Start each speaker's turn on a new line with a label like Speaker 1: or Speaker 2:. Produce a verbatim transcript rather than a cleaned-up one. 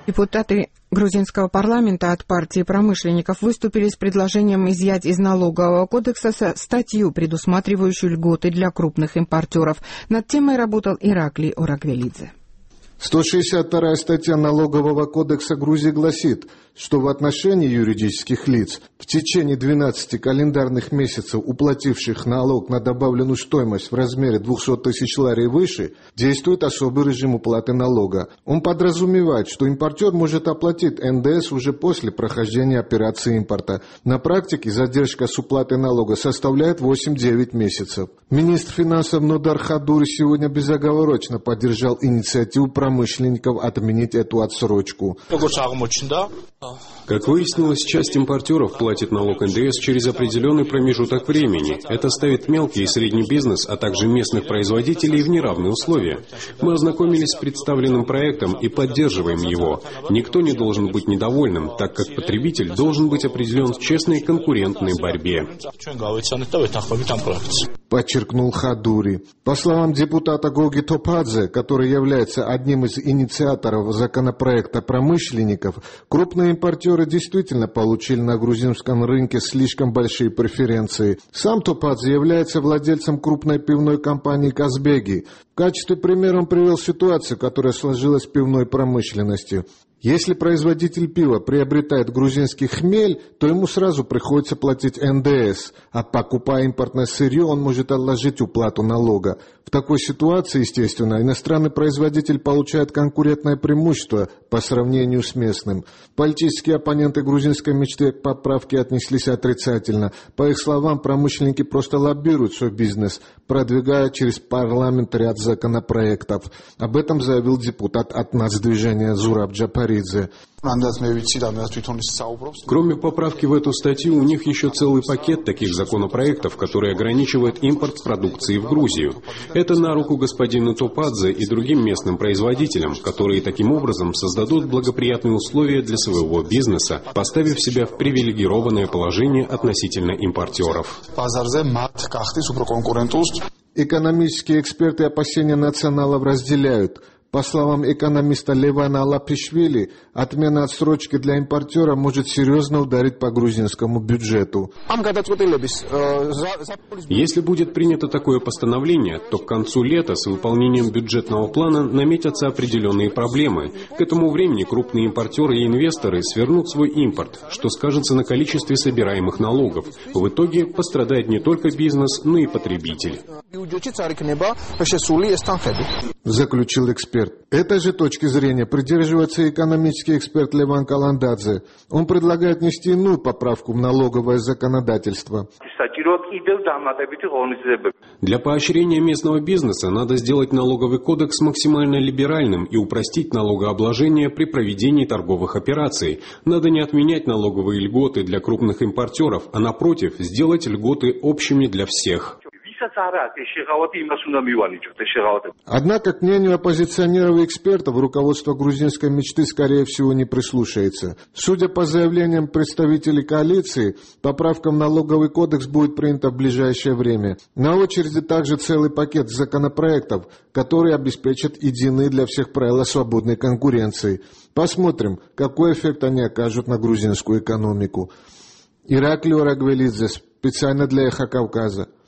Speaker 1: Депутаты грузинского парламента от партии промышленников выступили с предложением изъять из налогового кодекса статью, предусматривающую льготы для крупных импортеров. Над темой работал Ираклий Орагвелидзе.
Speaker 2: сто шестьдесят вторая статья Налогового кодекса Грузии гласит, что в отношении юридических лиц, в течение двенадцати календарных месяцев уплативших налог на добавленную стоимость в размере двухсот тысяч лари и выше, действует особый режим уплаты налога. Он подразумевает, что импортер может оплатить эн дэ эс уже после прохождения операции импорта. На практике задержка с уплатой налога составляет восемь-девять месяцев. Министр финансов Нодар Хадури сегодня безоговорочно поддержал инициативу промышленников отменить эту отсрочку.
Speaker 3: Как выяснилось, часть импортеров платит налог эн дэ эс через определенный промежуток времени. Это ставит мелкий и средний бизнес, а также местных производителей в неравные условия. Мы ознакомились с представленным проектом и поддерживаем его. Никто не должен быть недовольным, так как потребитель должен быть определен в честной конкурентной борьбе.
Speaker 2: Подчеркнул Хадури. По словам депутата Гоги Топадзе, который является одним из инициаторов законопроекта промышленников, крупные импортеры действительно получили на грузинском рынке слишком большие преференции. Сам Топадзе является владельцем крупной пивной компании «Казбеги». В качестве примера он привел ситуацию, которая сложилась в пивной промышленности. Если производитель пива приобретает грузинский хмель, то ему сразу приходится платить эн дэ эс, а покупая импортное сырье, он может отложить уплату налога. В такой ситуации, естественно, иностранный производитель получает конкурентное преимущество по сравнению с местным. Политические оппоненты грузинской мечты к поправке отнеслись отрицательно. По их словам, промышленники просто лоббируют свой бизнес, продвигая через парламент ряд законопроектов. Об этом заявил депутат от нацдвижения Зураб Джапаридзе.
Speaker 3: Кроме поправки в эту статью, у них еще целый пакет таких законопроектов, которые ограничивают импорт продукции в Грузию. Это на руку господину Топадзе и другим местным производителям, которые таким образом создадут благоприятные условия для своего бизнеса, поставив себя в привилегированное положение относительно импортеров.
Speaker 2: Экономические эксперты опасения националов разделяют. По словам экономиста Левана Алапишвили, отмена отсрочки для импортера может серьезно ударить по грузинскому бюджету.
Speaker 3: Если будет принято такое постановление, то к концу лета с выполнением бюджетного плана наметятся определенные проблемы. К этому времени крупные импортеры и инвесторы свернут свой импорт, что скажется на количестве собираемых налогов. В итоге пострадает не только бизнес, но и потребитель.
Speaker 2: Заключил эксперт. Этой же точки зрения придерживается экономический эксперт Леван Каландадзе. Он предлагает внести иную поправку в налоговое законодательство.
Speaker 3: Для поощрения местного бизнеса надо сделать налоговый кодекс максимально либеральным и упростить налогообложение при проведении торговых операций. Надо не отменять налоговые льготы для крупных импортеров, а напротив, сделать льготы общими для всех.
Speaker 2: Однако, к мнению оппозиционеров и экспертов, руководство грузинской мечты, скорее всего, не прислушается. Судя по заявлениям представителей коалиции, поправка в налоговый кодекс будет принята в ближайшее время. На очереди также целый пакет законопроектов, которые обеспечат единые для всех правила свободной конкуренции. Посмотрим, какой эффект они окажут на грузинскую экономику. Ираклий Орагвелидзе, специально для Эхо Кавказа.